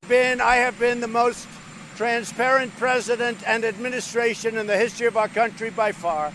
I have been the most transparent president and administration in the history of our country by far.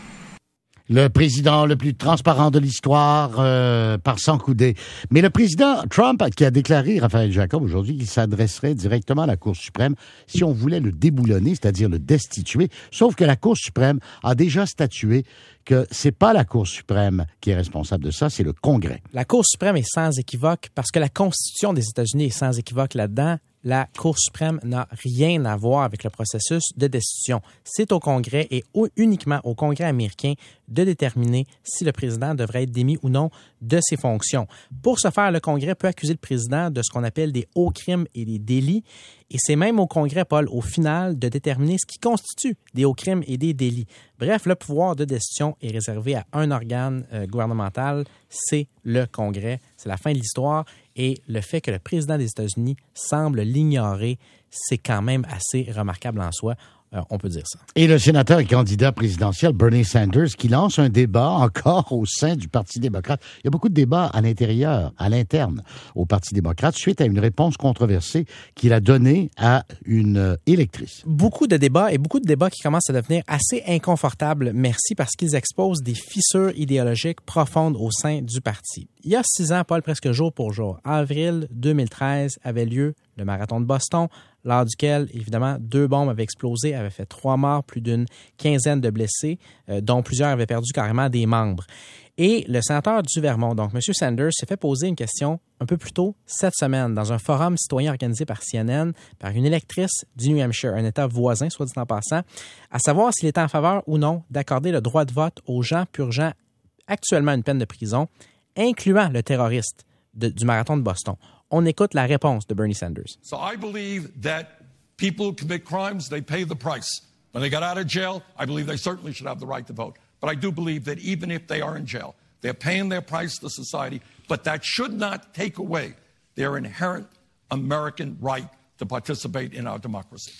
Le président le plus transparent de l'histoire par 100 coudées. Mais le président Trump qui a déclaré, Raphaël Jacob, aujourd'hui, qu'il s'adresserait directement à la Cour suprême si on voulait le déboulonner, c'est-à-dire le destituer. Sauf que la Cour suprême a déjà statué que c'est pas la Cour suprême qui est responsable de ça, c'est le Congrès. La Cour suprême est sans équivoque parce que la Constitution des États-Unis est sans équivoque là-dedans. La Cour suprême n'a rien à voir avec le processus de destitution. C'est au Congrès et uniquement au Congrès américain de déterminer si le président devrait être démis ou non de ses fonctions. Pour ce faire, le Congrès peut accuser le président de ce qu'on appelle des hauts crimes et des délits. Et c'est même au Congrès, Paul, au final, de déterminer ce qui constitue des hauts crimes et des délits. Bref, le pouvoir de destitution est réservé à un organe gouvernemental, c'est le Congrès. C'est la fin de l'histoire. Et le fait que le président des États-Unis semble l'ignorer, c'est quand même assez remarquable en soi. On peut dire ça. Et le sénateur et candidat présidentiel Bernie Sanders qui lance un débat encore au sein du Parti démocrate. Il y a beaucoup de débats à l'intérieur, à l'interne au Parti démocrate suite à une réponse controversée qu'il a donnée à une électrice. Beaucoup de débats qui commencent à devenir assez inconfortables, merci, parce qu'ils exposent des fissures idéologiques profondes au sein du parti. Il y a 6 ans, Paul, presque jour pour jour, avril 2013, avait lieu le marathon de Boston, lors duquel, évidemment, 2 bombes avaient explosé, avaient fait 3 morts, plus d'une quinzaine de blessés, dont plusieurs avaient perdu carrément des membres. Et le sénateur du Vermont, donc M. Sanders, s'est fait poser une question un peu plus tôt cette semaine dans un forum citoyen organisé par CNN, par une électrice du New Hampshire, un État voisin, soit dit en passant, à savoir s'il était en faveur ou non d'accorder le droit de vote aux gens purgeant actuellement une peine de prison, incluant le terroriste du marathon de Boston. On écoute la réponse de Bernie Sanders. So I believe that people who commit crimes, they pay the price. When they got out of jail, I believe they certainly should have the right to vote. But I do believe that even if they are in jail, they're paying their price to society, but that should not take away their inherent American right to participate in our democracy.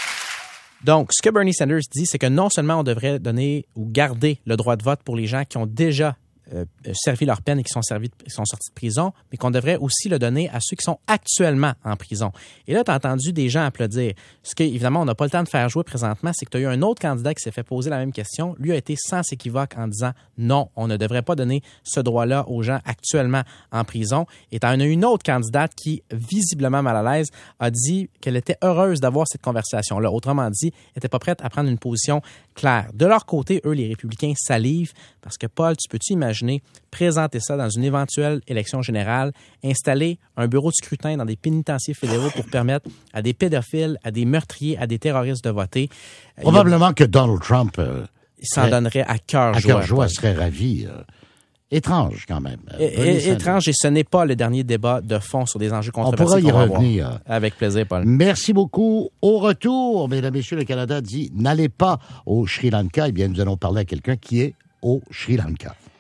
Donc, ce que Bernie Sanders dit, c'est que non seulement on devrait donner ou garder le droit de vote pour les gens qui ont déjà servi leur peine et qui sont sortis de prison, mais qu'on devrait aussi le donner à ceux qui sont actuellement en prison. Et là, tu as entendu des gens applaudir. Ce qu'évidemment, on n'a pas le temps de faire jouer présentement, c'est que tu as eu un autre candidat qui s'est fait poser la même question. Lui a été sans équivoque en disant non, on ne devrait pas donner ce droit-là aux gens actuellement en prison. Et tu en as une autre candidate qui, visiblement mal à l'aise, a dit qu'elle était heureuse d'avoir cette conversation-là. Autrement dit, elle n'était pas prête à prendre une position claire. De leur côté, eux, les républicains salivent parce que, Paul, peux-tu imaginer présenter ça dans une éventuelle élection générale, installer un bureau de scrutin dans des pénitenciers fédéraux pour permettre à des pédophiles, à des meurtriers, à des terroristes de voter. Probablement que Donald Trump il s'en donnerait à cœur joie. À cœur joie, serait ravi. Étrange, quand même. Étrange, et ce n'est pas le dernier débat de fond sur des enjeux controversés. On pourra y revenir. Avec plaisir, Paul. Merci beaucoup. Au retour, mesdames et messieurs, le Canada dit « N'allez pas au Sri Lanka ». Eh bien, nous allons parler à quelqu'un qui est au Sri Lanka.